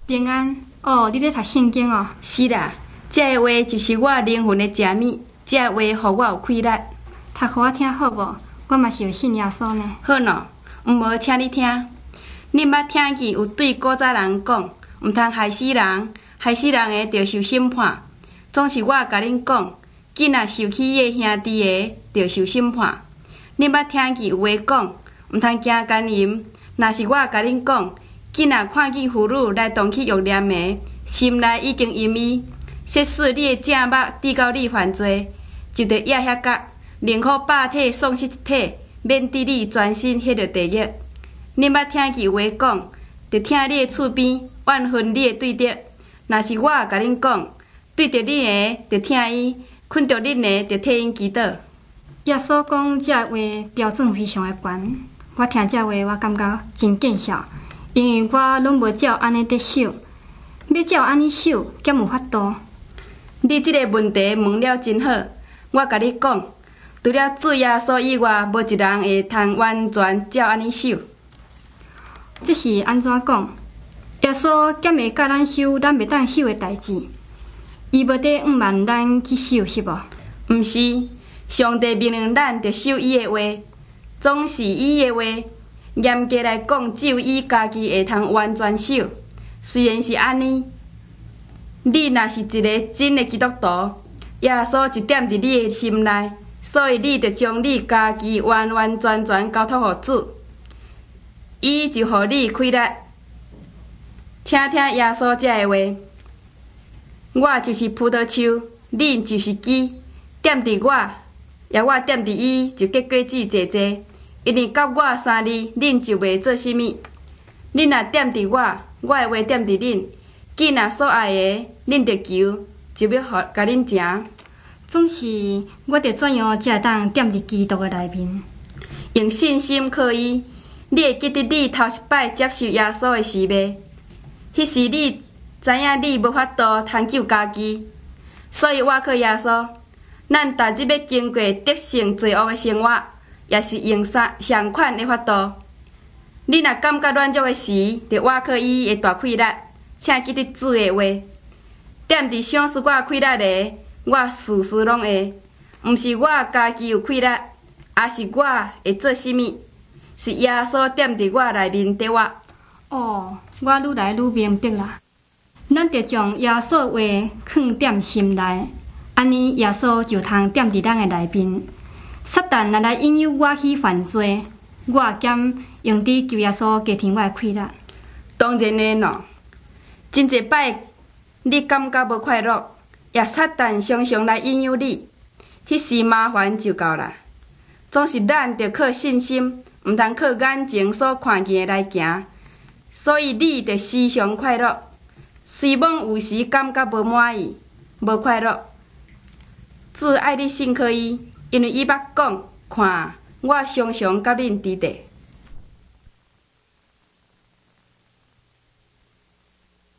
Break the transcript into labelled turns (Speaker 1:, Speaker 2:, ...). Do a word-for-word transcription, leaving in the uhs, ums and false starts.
Speaker 1: 平安哦，你咧读圣经哦？
Speaker 2: 是啦，这个话就是我灵魂的食物，这个话互我有气力。
Speaker 1: 读互我听好无？我嘛是有信耶稣呢。
Speaker 2: 好喏，毋无请你听。你捌听见有对古早人讲，毋通害死人，害死人的着受审判。总是我甲恁讲，囡仔受气的兄弟的着受审判。你捌听见有话讲，毋通惊奸淫。若是我甲恁讲，囡仔看见妇女来动起欲念的，心内已经淫意。即使你的正目抵到你犯罪，就得野遐角，宁可百体丧失一体，免得你全身迄着地狱。你捌听见有话讲，着听你的厝边，怨恨你的对敌。若是我甲恁讲，对着恁的着听伊，困着恁的着替因祈祷。
Speaker 1: 耶稣讲这话标准非常的悬，我听这话我感觉真见笑，因为我拢无照安尼得守，要照安尼守，减有法度。
Speaker 2: 你即个问题问了真好，我甲你讲，除了主耶稣以外，无一人会通完全照安尼守。
Speaker 1: 这是安怎讲？耶稣减会教咱守咱袂当守的代志，伊无得毋万咱去守，是无？
Speaker 2: 毋是，上帝命令咱着守伊的话，总是伊的话。严格来讲，只有伊家己会通完全守。虽然是安尼，你若是一个真的基督徒，耶稣就踮伫你的心内，所以你着将你家己完完全全交托互主，伊就互你气力。请听耶稣这个话：我就是葡萄树，恁就是枝，踮伫我，也我踮伫伊，就结果子济济。因为甲我三字，恁就袂做啥物。恁若踮伫我，我的话踮伫恁，囡仔所爱的，恁着求，就要互甲恁食。
Speaker 1: 总是我着怎样才会当踮伫基督的内面？
Speaker 2: 用信心靠伊，你会记得你头一摆接受耶稣的时袂？迄时你知影你无法度通救家己，所以我靠耶稣。咱逐日要经过得胜罪恶的生活，也是用上上款的法度。你若感觉软弱的时，就倚靠伊的大气力，请记得主的话。踮伫赏赐我气力的，我事事拢会。毋是我家己有气力，也是我会做啥物，是耶稣踮伫我内面得我。
Speaker 1: 哦，我愈来愈明白啦。咱着将耶稣的话藏踮心内，安尼耶稣就通踮伫咱的内面。撒旦若来引诱我去犯罪，我也减用伫求耶稣加添我的气力。
Speaker 2: 当然的喏，真侪摆你感觉无快乐，也撒旦常常来引诱你，迄时麻烦就到啦。总是咱着靠信心，毋通靠眼睛所看见的来行。所以你得时常快乐，虽往有时感觉无满意、无快乐。主爱你信靠伊。因为伊捌讲，看，我常常甲恁伫地。